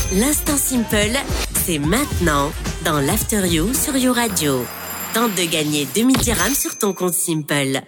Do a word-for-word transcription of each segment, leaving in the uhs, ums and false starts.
L'instant Simple, c'est maintenant dans l'After You sur You Radio. Tente de gagner deux mille dirhams sur ton compte Simple.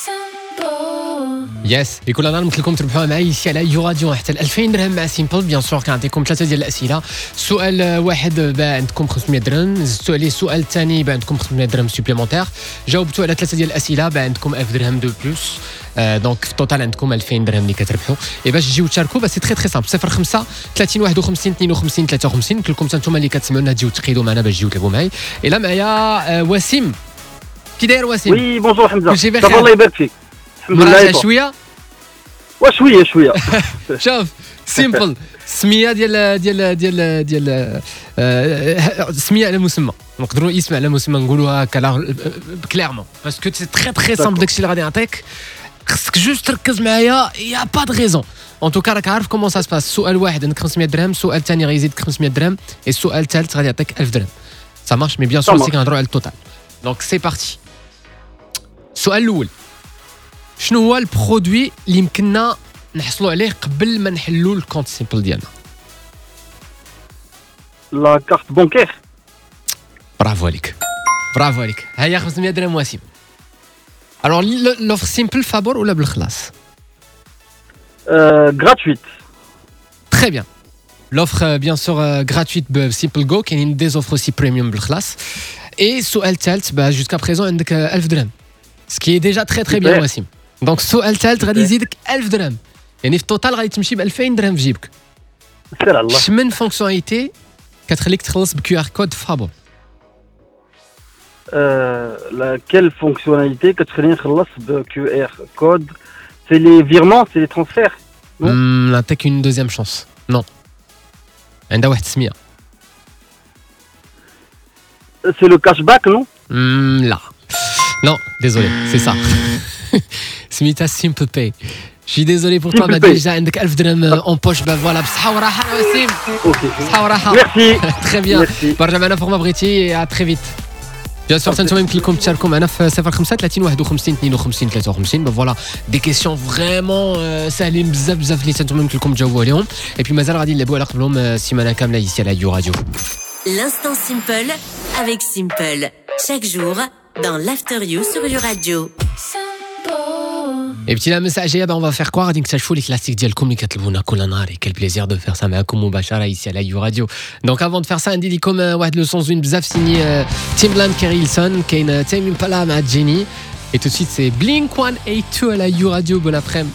يس اللي كل نهار مثل لكم تربحوها معايا شي على يو راديو حتى ألفين درهم مع سيمبل. بيان سور كنعطيكم ثلاثه ديال الاسئله. سؤال واحد باع عندكم خمسمية درهم، زدتوا عليه السؤال الثاني باع عندكم خمسمية درهم سوبليمونتير، جاوبتوا على ثلاثه ديال الاسئله باع عندكم ألف درهم دو بلوس. دونك في التوتال عندكم ألفين درهم اللي كتربحوا. اي باش تجيو تشاركوا سي تري تري سامبل صفر خمسة ثلاثين واحد وخمسين اثنين وخمسين ثلاثة وخمسين. كلكم انتم اللي كتسمعونا تجيو تقيدوا معنا باش تجيو تلعبوا معايا. الا معايا وسيم. كي داير وسيم؟ وي بونجور حمزه. صافا الله يبارك فيك. الحمد لله. شويه وشويه شويه. شوف سيمبل سميه ديال ديال ديال ديال سميه على مسمى، نقدروا اسم على مسمى نقولوها هكا كليرمون باسكو سي تري تري سامبل داكشي اللي غادي نعطيك. خصك جوج تركز معايا، يا با د غيزون. ان توكا راك عارف كومون سا سباس. سؤال واحد عندك خمسمية درهم، سؤال الثاني غيزيدك خمسمية درهم، السؤال الثالث غادي يعطيك ألف درهم. سا مارش مي بيان سور سي كنهضروا على التوتال. دونك سي بارتي. السؤال الاول، شنو هو البرودوي اللي يمكننا نحصلوا عليه قبل ما نحلوا الكونت سيمبل ديالنا؟ لا كارت بونكير. برافو عليك برافو عليك. هيا خمسمية درهم وسيم. الوغ لوفر سيمبل فابور ولا بالخلاص؟ غراتويت. تري بيان. لوفر بيان سور غراتويت بسيمبل جو، كاينين دي زوفر سي بريميوم بالخلاص. اي السؤال الثالث جوسكا بريزون عندك ألف درهم، سكي ديجا تري تري بيان وسيم. دونك السؤال الثالث غادي يزيدك ألف درهم، يعني في التوتال غادي تمشي ب ألفين درهم في جيبك. سير على الله. شمن فونكسيوناليتي كتخليك تخلص بكيو ار كود فابور؟ لا كيل فونكسيوناليتي كتخليني نخلص بكيو ار كود؟ سي لي فيرمون، سي لي ترانسفير. نعطيك اون دوزيام شونس. نو، عندها واحد السميه. سي لو كاش باك نو؟ لا Non, désolé, c'est ça. سميتها سيمبل باي. شي ديزولي بور توا ما ديجا عندك ألف درهم اون بوش. با فوالا بصحة وراحة وسيم. اوكي بصحة وراحة. ميرسي. تري بيان. برجع معنا فوق ما بغيتي. ا تري فيت. بيان سور انتم يمكن لكم تشاركوا معنا في صفر خمسة ثلاثين واحد وخمسين اثنين وخمسين ثلاثة وخمسين. با فوالا دي كيسيون فريمون ساهلين بزاف بزاف اللي انتم يمكن لكم تجاوبوا عليهم. اي بي مازال غادي نلعبوا على قبلهم سيمانه كامله يسي على يو راديو. L'instant Simple avec Simple. Chaque jour dans l'After You sur You Radio. Et petit la message جايه on va faire quoi غادي نكتشفوا لي كلاسيك ديالكم اللي كتلبونا كل نهار. quel plaisir de faire ça معكم مباشره ici à la You Radio. Donc avant de faire ça ندير لكم واحد لو سون زوين بزاف سيني تيمبلاند كاريلسون. كاين تايم امبالا مع جيني. Et tout de suite c'est Blink one eighty-two à la You Radio. Bon après-midi.